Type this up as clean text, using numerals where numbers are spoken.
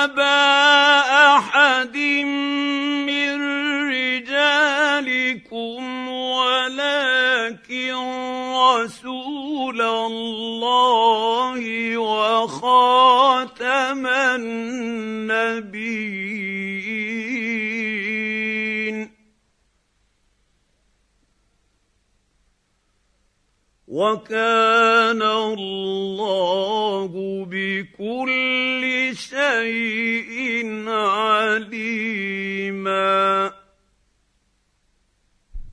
أبا أحد من رجالكم ولكن رسول الله وخاتم النبيين وكان الله بكل شيء عليما.